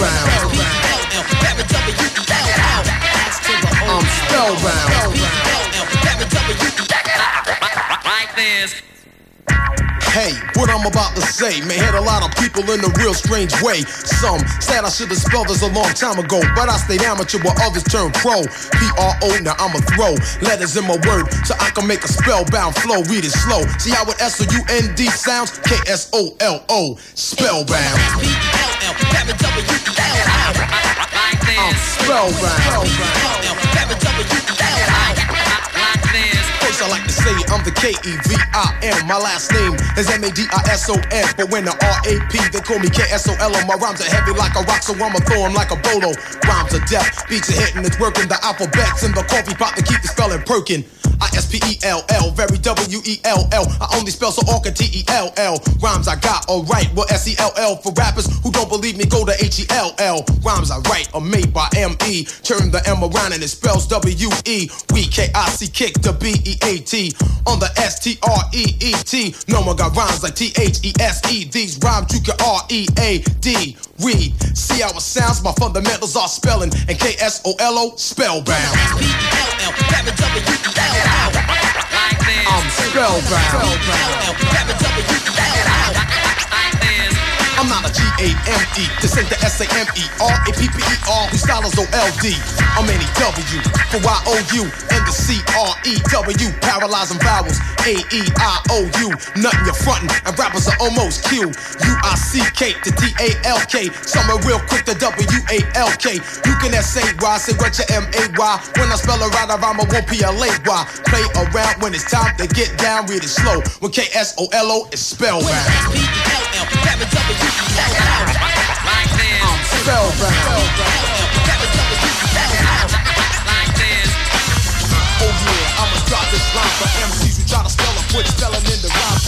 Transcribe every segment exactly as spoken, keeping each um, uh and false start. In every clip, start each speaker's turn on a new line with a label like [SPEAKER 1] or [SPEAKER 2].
[SPEAKER 1] spellbound. I'm spellbound.
[SPEAKER 2] Like this.
[SPEAKER 1] Hey, what I'm about to say may hit a lot of people in a real strange way. Some said I should have spelled this a long time ago, but I stayed amateur while others turned pro. P R O, now I'ma throw letters in my word so I can make a spellbound flow. Read it slow. See how it S O U N D sounds? K S O L O, spellbound. I'm spellbound. I like to say I'm the K E V I M. My last name is M A D I S O N. But when the R A P, they call me K S O L O. My rhymes are heavy like a rock, so I'ma throw them like a bolo. Rhymes are deaf, beats are hitting, it's working. The alphabet's in the coffee pot to keep the spelling perking. I S P E L L, very W E L L. I only spell so all can T E L L. Rhymes I got, alright, well S E L L. For rappers who don't believe me, go to H E L L. Rhymes I write are made by M E. Turn the M around and it spells W E. We K I C kick the B E A T. On the S T R E E T. No one got rhymes like T H E S E. These rhymes you can R E A D. Read, see how it sounds? My fundamentals are spelling. And K S O L O, spellbound. I'm spellbound. I'm not a G A M E, this ain't the S A M E R A P P E R, whose style is O L D. I'm N E W for Y O U and the C R E W, paralyzing vowels, A E I O U, nothing you're frontin', and rappers are almost Q. U I C K to T A L K, some are real quick to W A L K. You can S A Y, say what your M A Y, when I spell it right, I rhyme, I won't P L A Y. Play around when it's time to get down, read it slow, when K S O L O is spellbound. I'm spellbound. Oh yeah, I'ma drop this line for M Cs who try to spell and put spelling in the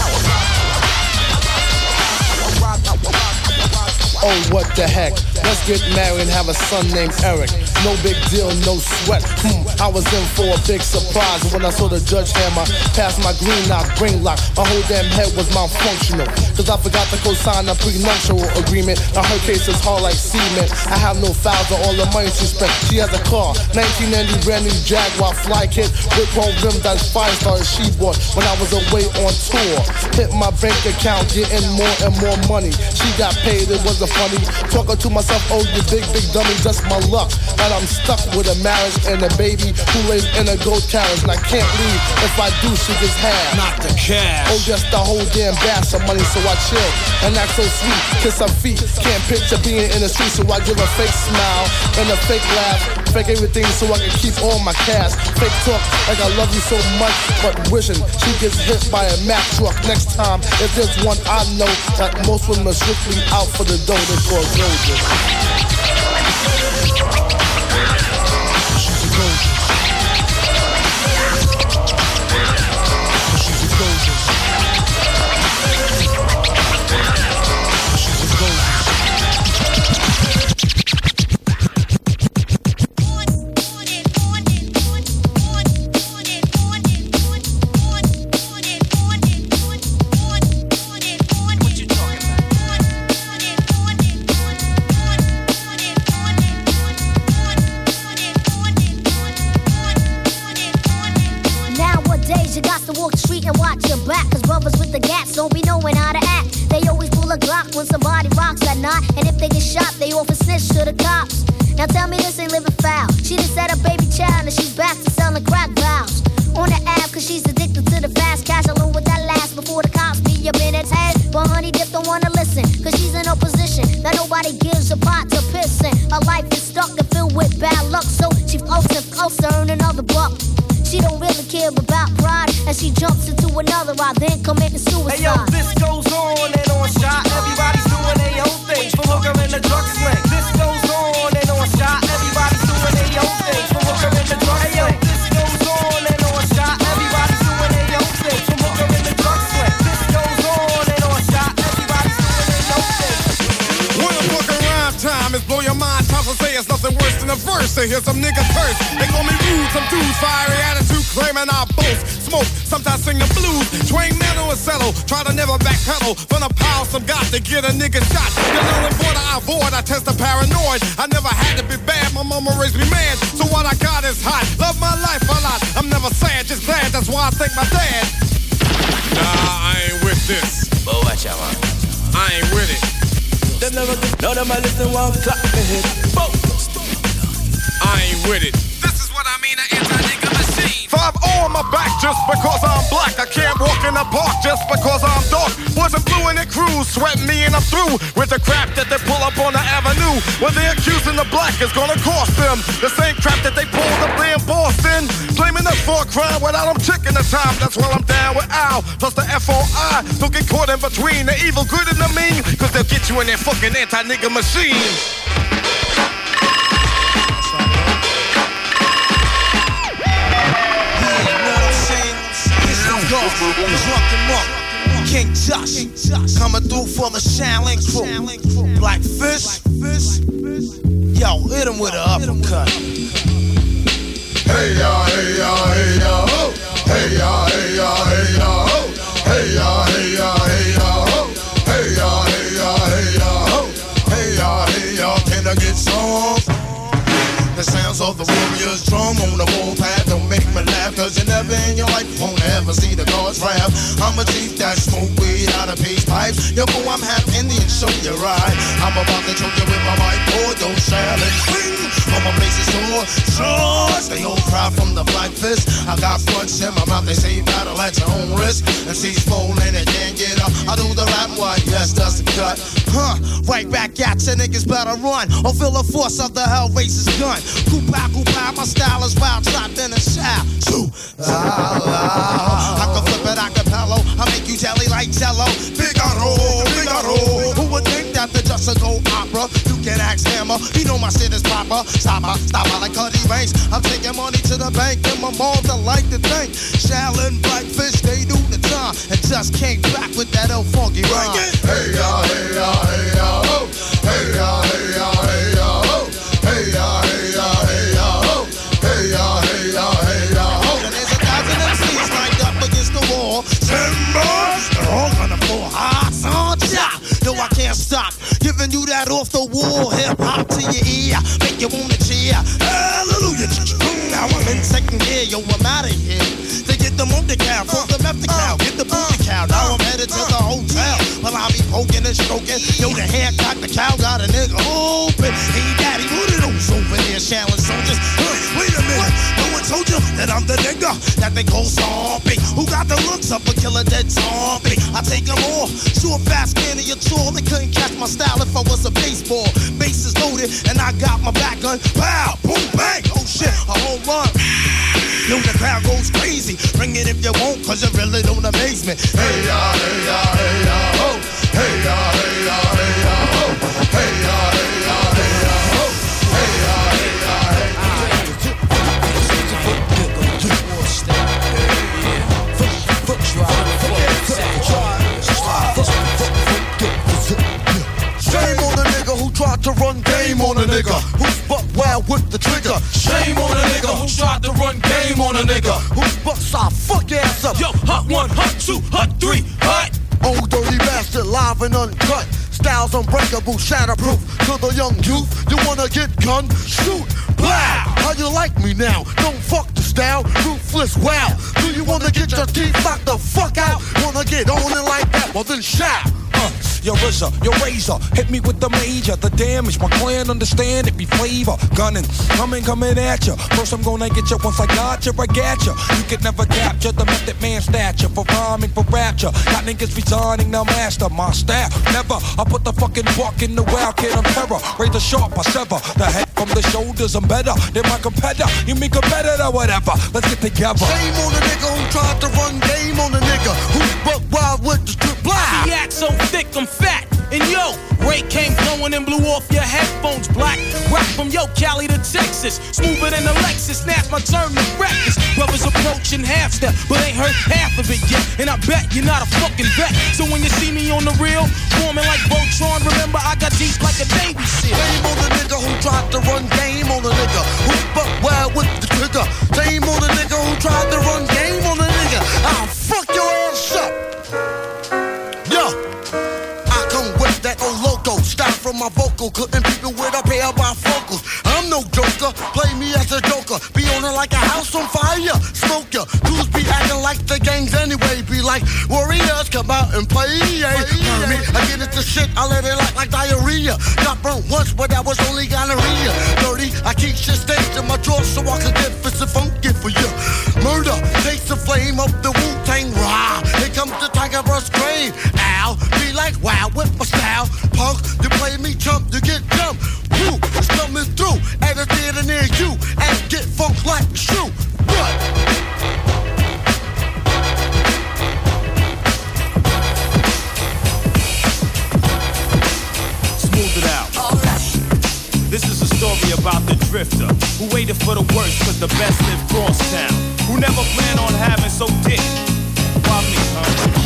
[SPEAKER 1] rhyme.
[SPEAKER 3] Oh, what the heck? Let's get married and have a son named Eric. No big deal, no sweat. Hmm, I was in for a big surprise when I saw the judge hammer past my green knock, brain lock. My whole damn head was malfunctional, cause I forgot to co-sign a prenuptial agreement. Now her case is hard like cement. I have no files or all the money she spent. She has a car, nineteen ninety brand new Jaguar fly kit with chrome rim that's five stars she bought when I was away on tour. Hit my bank account, getting more and more money. She got paid, it wasn't funny. Talking to myself, oh you big, big dummy, just my luck. And I'm stuck with a marriage and a baby who lays in a gold carriage. And I can't leave, if I do she gets half.
[SPEAKER 1] Not the cash.
[SPEAKER 3] Oh yes, the whole damn bass of money, so I chill and act so sweet, kiss her feet. Can't picture being in the street, so I give a fake smile and a fake laugh. Fake everything so I can keep all my cash. Fake talk like I love you so much, but wishing she gets hit by a Mack truck. Next time, if there's one I know that most women are strictly out for the dough, they call Rosie. She's a golden. She's a golden. She's a golden.
[SPEAKER 4] You got to walk the street and watch your back, cause brothers with the gats don't be knowing how to act. They always pull a Glock when somebody rocks that knot, and if they get shot, they often snitch to the cops. Now tell me this ain't living foul. She just had a baby child and she's back to selling crack vows. On the app cause she's addicted to the fast cash, alone with that last before the cops be up in its head. But honey dip don't wanna listen, cause she's in a position that nobody gives a pot to piss in. Her life is stuck and filled with bad luck, so she floats and floats to earn another buck. She don't really care about pride, and she jumps into another ride, then committing suicide.
[SPEAKER 5] Hey yo, this goes on and on, shot. Everybody's doing their own thing, from hooker in the drug sling. This goes on and on, shot. Everybody's doing their own thing, from hooker in the drug sling. Hey yo, this goes on and on, shot. Everybody's doing their own thing, from hooker in the drug sling. This goes on and on, shot. Everybody's doing their own thing.
[SPEAKER 6] When I'm fucking rhyme time, it's blow your mind. Time to say it's nothing worse than a verse. They hear some niggas curse. They call me rude, some dudes fiery attitude claiming I boast. Smoke, sometimes sing the blues. Twang metal and sell mellow. Try to never backpedal from the power some got to get a nigga shot. The only border I avoid, I test the paranoid. I never had to be bad, my mama raised me man. So what I got is hot. Love my life a lot. I'm never sad, just glad. That's why I thank my dad. Nah, I ain't with this.
[SPEAKER 7] But watch out, man.
[SPEAKER 6] I ain't with it.
[SPEAKER 7] Them never get none of my listen one clap me hit. Boom.
[SPEAKER 6] I ain't with it.
[SPEAKER 2] This is what I mean, an anti-nigga machine.
[SPEAKER 6] Five oh on my back just because I'm black. I can't walk in the park just because I'm dark. Wasn't blue in the crew, sweating me and I'm through with the crap that they pull up on the avenue. When they accusing the black is gonna cost them the same crap that they pulled up there in Boston. Blaming us for a crime without them checking the time. That's why I'm down with Al, plus the F O I. Don't get caught in between the evil, good and the mean, cause they'll get you in their fucking anti-nigga machine.
[SPEAKER 8] Drunken Monk, King Josh, coming through for the Shaolin crew. Blackfish, yo, hit him with an uppercut.
[SPEAKER 9] Hey ya, hey ya, hey ya, ho. Hey ya, hey ya, hey ya, ho. Hey ya, hey ya, hey ya, ho. Hey ya, hey ya, hey ya, ho. Hey ya, hey ya, can I get some? The sounds of the warrior's drum on the warpath don't make me laugh, cause you never in your life won't ever see the God's wrath. I'm a chief that smoke weed out of peace pipes. Yo, boo, I'm half Indian, show you right. I'm about to choke you with my mic, boy, don't shout and swing. On my place is sore, sure. Stay old proud from the black fist. I got punch in my mouth, they say battle at your own risk. And she's falling and can't get up. I do the rap, why, yes, that's the cut.
[SPEAKER 8] Huh, right back at you, niggas better run or feel the force of the Hellraiser's gun. Coop-out, coop-out, my style is wild, trapped in a shout. Shoo. Ah, ah, I can flip it a cappella, I make you jelly like jello. Figaro, Figaro. Who would think that the just a go opera? You can ask Hammer, he know my shit is proper. Stop her, stop her like Cuddy Banks. I'm taking money to the bank and my moms I like to think. Shaolin, Blackfish, they do the time. And just came back with that old funky rhyme.
[SPEAKER 9] Hey ya, hey ya, hey ya, ho. Hey ya, hey ya, hey ya, ho. Hey ya, hey ya, hey ya, ho. Hey ya, hey ya, hey ya, ho.
[SPEAKER 8] And there's a thousand M Cs lined up against the wall. Timber, they're all gonna floor. Ah, son, ja. Yo, I can't stop giving you that off the wall hip hop to your ear, make you wanna cheer. Hallelujah. Now I'm in second gear, yo, I'm out of here. They get the monkey cow, from the meth cow, get the booty cow. Now I'm headed to the hotel. Well, I'll be poking and stroking. Yo, the haircut, the cow got a nigga open. Hey, daddy, what are those over there, Shaolin soldiers? Huh, wait a minute, no one told you that I'm the nigga that they call zombie. Who got the looks of a killer dead zombie? I take them all, short, fast, skinny, you're tall. They couldn't catch my style if I was a baseball. Base is loaded, and I got my back gun. Pow, boom, bang, oh shit, a home run. Yo, the crowd goes crazy. Bring it if you want, cause it really don't amaze me.
[SPEAKER 9] Hey ya, hey ya, hey ya, ho. Hey ya, hey ya, hey ya, ho. Hey ya, hey ya, hey ya, ho. Hey ya, hey ya, hey ya.
[SPEAKER 3] Shame on the nigga who tried to run game on a nigga who's buck wild with the trigger. Shame on a nigga who tried to run game on a nigga who's buck side fuck ass up.
[SPEAKER 7] Yo, hot one, hot two, hot three, hot.
[SPEAKER 3] Old dirty bastard, live and uncut. Styles unbreakable, shatterproof. To the young youth, you wanna get gun? Shoot, blow. How you like me now? Don't fuck the style, ruthless, wow. Do you wanna get your teeth knocked the fuck out? Wanna get on it like that? Well then shout.
[SPEAKER 10] Uh, your R Z A, your razor, hit me with the major. The damage, my clan understand it be flavor. Gunning, coming, coming at ya. First I'm gonna get you, once I got you, I got ya. You could never capture the method man stature. For rhyming, for rapture. Got niggas resigning, now master my style. Never, I put the fucking buck in the wild kid on terror. Razor sharp, I sever the head from the shoulders. I'm better than my competitor. You mean competitor, whatever. Let's get together.
[SPEAKER 3] Shame on the nigga who tried to run game on the nigga who's buck wild with the strip blind.
[SPEAKER 7] The act so thick, I'm fat. And yo, Ray came blowing and blew off your headphones black. Rock from yo, Cali to Texas. Smoother than a Lexus, now's my turn to breakfast. Brothers approaching half step, but ain't heard half of it yet. And I bet you're not a fucking vet. So when you see me on the real, forming like Voltron, remember I got deep like a Navy SEAL.
[SPEAKER 3] Shame on the nigga who tried to run game on the nigga who's buck wild with the trigger. Shame on the nigga who tried to run game on the nigga. I'll fuck your ass up.
[SPEAKER 8] my vocal. Couldn't people with a pair of bifocals. I'm no joker, play me as a joker. Be on it like a house on fire, smoke ya. Dudes be acting like the gangs anyway. Be like warriors, come out and play. Yeah. Play me, I get into shit, I let it like, like diarrhea. Got burnt once, but that was only gonorrhea. Dirty, I keep shit staged in my drawer so I can get fist and funky for you. Murder, takes the flame of the Wu-Tang Rah. Here comes the Tiger Brush Grave. Ow, be like wow with my style. Punk, you play me chump, you get jumped. Woo, it's coming through at a theater near you. And get funk like it's true. What?
[SPEAKER 7] Smooth it out. This is a story about the drifter who waited for the worst cause the best lived cross town. Who never planned on having so dick. Why me, huh?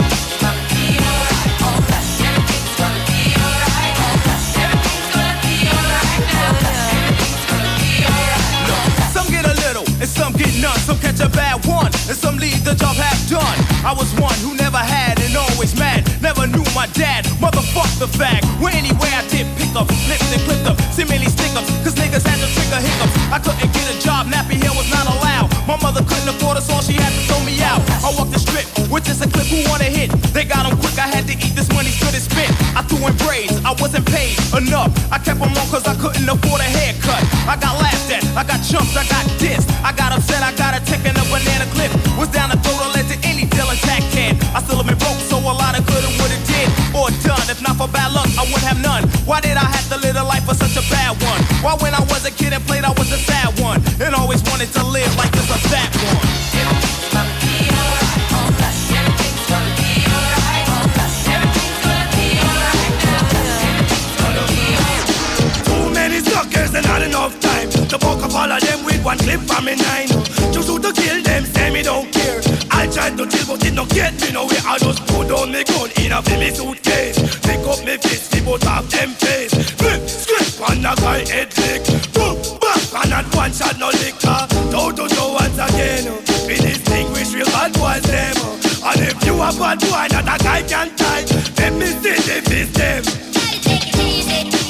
[SPEAKER 7] And some get none, some catch a bad one, and some leave the job half done. I was one who never had and always mad, never knew my dad, motherfuck the fag. Well, anyway, I did pick up, flipped and clipped up, seemingly stick ups, cause niggas had to trigger hiccups. I couldn't get a job, nappy hair was not allowed. My mother couldn't afford us, all she had to throw me out. I walked the strip, with just a clip who wanna hit. They got them quick, I had to eat this money's good as spit. I threw in braids, I wasn't paid enough. I kept them long cause I couldn't afford a haircut. I got laughed at, I got jumped, I got dissed. I got upset, I got a tick in a banana clip. Was down the throat, I led to any deal attack can. I still have been broke, so a lot of coulda, woulda, did or done. If not for bad luck, I wouldn't have none. Why did I have to live a life for such a bad one? Why when I was a kid and played, I was a sad one and always wanted to live like this or that one.
[SPEAKER 11] Suckers and not enough time to fuck up all of them with one clip from me nine. To shoot to kill them, say me don't care. I tried to chill but it don't get me nowhere. I just put down me gun in a me suitcase. Pick up me fist, see both of them face. Flip, script on the guy head lick. Boom, back and not one shot no liquor. Toe to toe once again. We distinguish real bad boys them. And if you a bad boy that a guy can tie, let me see the fist them.
[SPEAKER 4] Take it easy.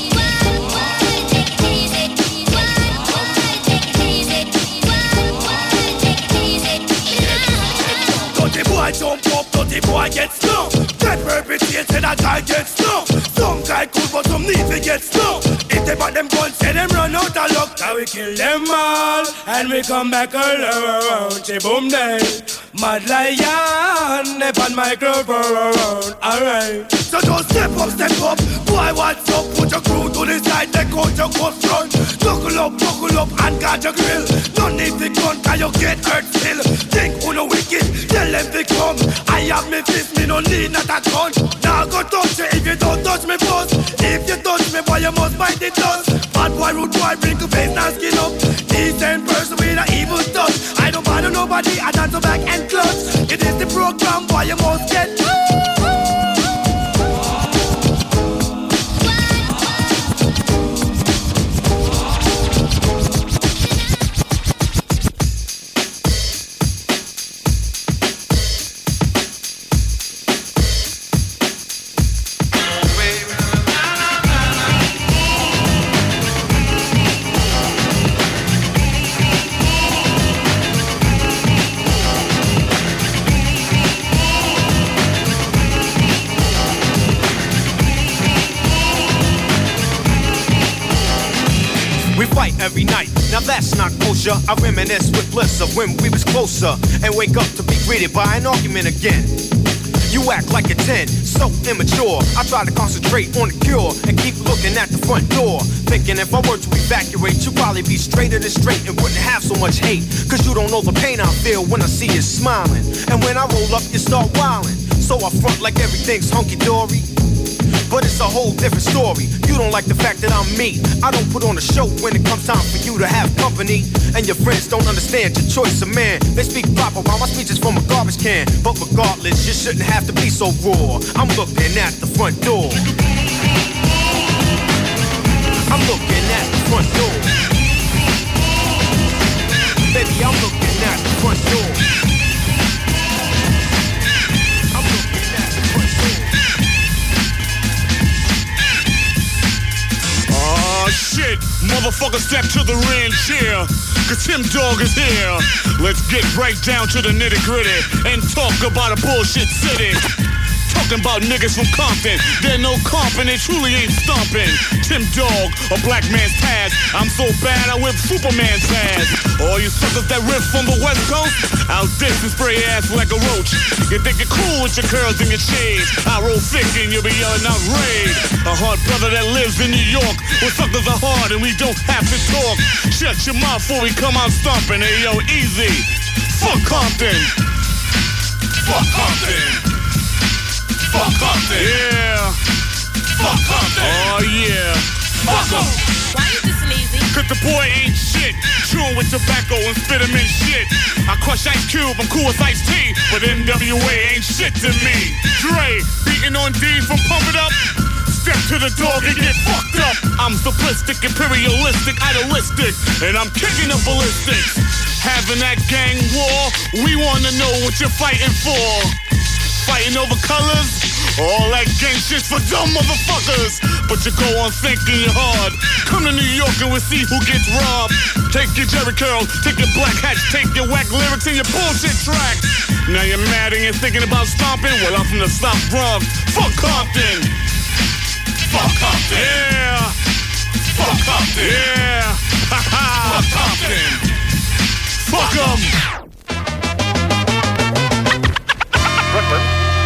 [SPEAKER 11] Dirty boy jump up, dirty boy get slow. That perpetrated a guy get slow. Some guy cool but some need to get slow. If they bought them guns, say them run out of luck. Now we kill them all, and we come back alone. She boom day, Mad Lion, they on microphone. Alright, so just step up, step up. Boy, what's up? Put your crew to the side, take out your ghost run. Buckle up, buckle up, and guard your grill. Don't need the gun, cause you get hurt still. Think who no wicked, tell them to come. I have me fist, me no need not a gun. Now go touch you if you don't touch me boss. If you touch me boy, you must bite the dust. Bad boy, rude boy, bring your face and skin up. Decent person with an evil touch. I don't bother nobody, I dance back and clutch. It is the program, boy, you must get.
[SPEAKER 12] Every night, now that's not kosher. I reminisce with bliss of when we was closer and wake up to be greeted by an argument again. You act like a ten, so immature. I try to concentrate on the cure and keep looking at the front door, thinking if I were to evacuate, you'd probably be straighter than straight and wouldn't have so much hate. Cause you don't know the pain I feel when I see you smiling, and when I roll up, you start wilding. So I front like everything's hunky-dory, but it's a whole different story. You don't like the fact that I'm me. I don't put on a show when it comes time for you to have company. And your friends don't understand your choice of man. They speak proper while my speech is from a garbage can. But regardless, you shouldn't have to be so raw. I'm looking at the front door. I'm looking at the front door. Baby, I'm looking at the front door. I'm looking at the front door.
[SPEAKER 13] motherfucker step to the rear and cheer. Cause Tim Dog is here. Let's get right down to the nitty gritty and talk about a bullshit city. Talking about niggas from Compton. They're no comping, they truly ain't stomping. Tim Dog, a black man's task. I'm so bad I whip Superman's ass. All you suckers that riff from the West Coast, I'll diss and spray your ass like a roach. You think you're cool with your curls and your shades. I roll thick and you'll be yelling out raid. A hard brother that lives in New York, where suckers are hard and we don't have to talk. Shut your mouth before we come out stomping. Hey yo, easy. Fuck Compton. Fuck Compton. Fuck Compton. Yeah. Fuck Compton. Oh yeah. Fuck em.
[SPEAKER 14] Why you this lazy?
[SPEAKER 13] Cause the boy ain't shit. Chewing with tobacco and spit him in shit. I crush Ice Cube, I'm cool with Ice-T, but N W A ain't shit to me. Dre, beating on D from Pump It Up. Step to the dog and get fucked up. I'm simplistic, imperialistic, idealistic, and I'm kicking the ballistics. Having that gang war, we wanna know what you're fighting for. Fighting over colors? All that gang shit's for dumb motherfuckers. But you go on thinking you're hard. Come to New York and we'll see who gets robbed. Take your Jerry curls, take your black hats, take your whack lyrics and your bullshit tracks. Now you're mad and you're thinking about stomping? Well, I'm from the South Bronx. Fuck Compton. Fuck Compton. Yeah. Fuck Compton. Yeah. Ha ha. Fuck Compton. Fuck 'em.
[SPEAKER 15] Brooklyn.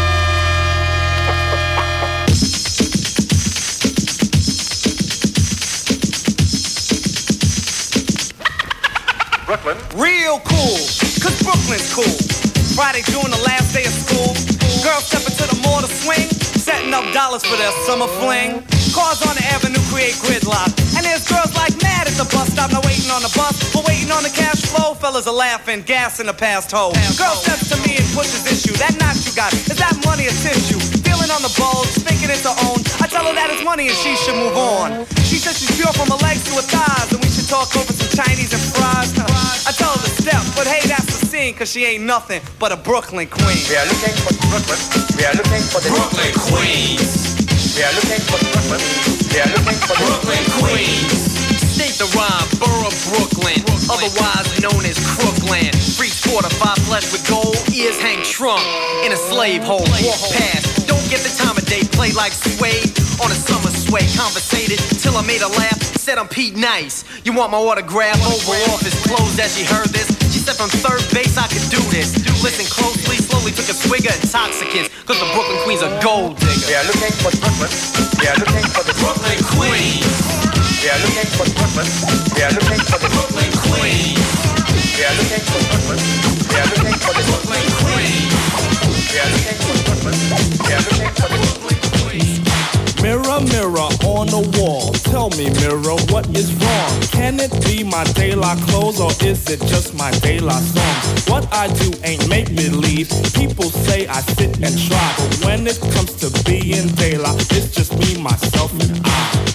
[SPEAKER 5] Brooklyn. Real cool, cause Brooklyn's cool. Friday during the last day of school, girls stepping to the mall to swing, setting up dollars for their summer fling. Cars on the avenue create gridlock, and there's girls like mad at the bus stop, not waiting on the bus, but waiting on the cash flow. Fellas are laughing, gas in the past hole. Girl steps to me and pushes issue. That knot you got, is that money or tissue? Feeling on the bulge, thinking it's her own. I tell her that it's money and she should move on. She says she's pure from her legs to her thighs, and we should talk over some Chinese and fries. I tell her to step, but hey, that's the scene, cause she ain't nothing but a Brooklyn queen.
[SPEAKER 15] We are looking for Brooklyn. We are looking for the
[SPEAKER 5] Brooklyn Queens.
[SPEAKER 15] We are looking for Brooklyn. We are looking for the
[SPEAKER 5] Brooklyn Queens. State the rhyme, borough Brooklyn, otherwise known as Crookland. Freaks fortified flesh with gold, ears hang trunk in a slave hole. Walk past, don't get the time of day, play like Suede on a summer sway. Conversated till I made her laugh, said I'm Pete Nice. You want my autograph? Over office closed as she heard this. She said from third base I could do this. Listen closely, slowly took a swig of intoxicants, cause the Brooklyn Queens are gold diggers.
[SPEAKER 15] We are looking for Brooklyn. We are looking for the
[SPEAKER 5] Brooklyn Queens.
[SPEAKER 15] We are looking for Brooklyn. We are looking for the
[SPEAKER 5] Brooklyn Queens.
[SPEAKER 15] We are looking for Brooklyn. We are looking for the
[SPEAKER 5] Brooklyn Queens.
[SPEAKER 15] We are looking for Brooklyn. We are looking for the Brooklyn Queens.
[SPEAKER 16] Mirror, mirror on the wall, tell me, mirror, what is wrong? Can it be my De La clothes or is it just my De La songs? What I do ain't make-believe. People say I sit and try, but when it comes to being De La, it's just me, myself, and I.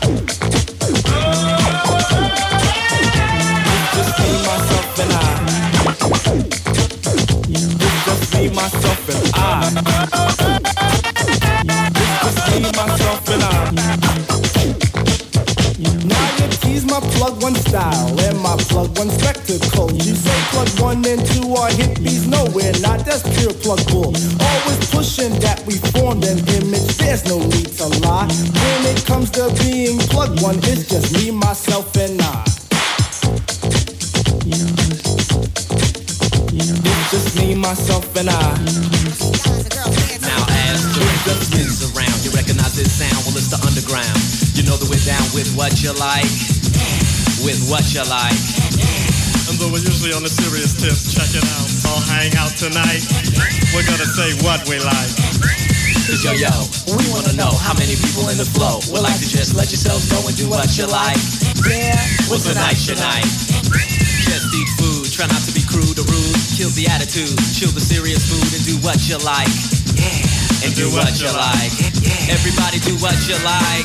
[SPEAKER 16] It's just me, myself, and I. It's just me, myself, and I. It's just me, myself, and I. Now you tease my plug one style and my plug one spectacles. You say plug one and two are hippies, nowhere not. That's pure plug bull. Always pushing that we formed an image. There's no need to lie. When it comes to being plug one, it's just me, myself, and I. It's just me, myself, and I.
[SPEAKER 17] Now as the spins around, you recognize this sound, well it's the underground. You know that we're down with what you like, with what you like.
[SPEAKER 18] And though we're usually on a serious tip, check it out, all hang out tonight. We're gonna say what we like.
[SPEAKER 17] Cause yo yo, we wanna know how many people in the flow would like to just let yourselves go and do what you like. Yeah, what's a night your night? Just eat food, try not to be crude or rude. Kill the attitude, chill the serious mood and do what you like. Yeah, and do what you like. Everybody do what you like.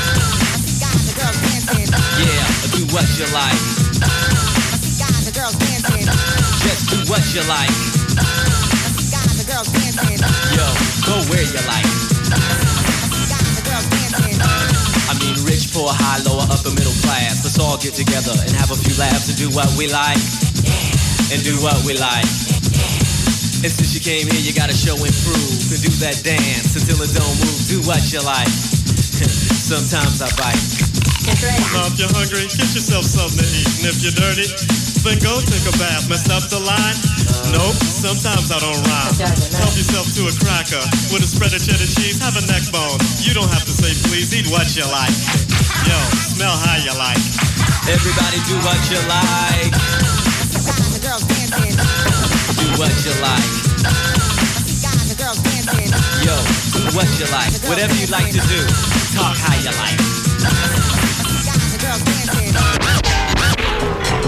[SPEAKER 17] Yeah, do what you like. Just do what you like. Yo, go where you like. I mean rich, poor, high, lower, upper, middle class. Let's all get together and have a few laughs and do what we like. And do what we like. And since you came here, you gotta show and prove. And do that dance until it don't move. Do what you like. Sometimes I bite.
[SPEAKER 18] Now if you're hungry, get yourself something to eat. And if you're dirty, then go take a bath. Messed up the line? Nope, sometimes I don't rhyme. Help yourself to a cracker with a spread of cheddar cheese. Have a neck bone. You don't have to say please. Eat what you like. Yo, smell how you like.
[SPEAKER 17] Everybody do what you like. Do what you like. Yo, do what you like. Whatever you like to do, talk how you like.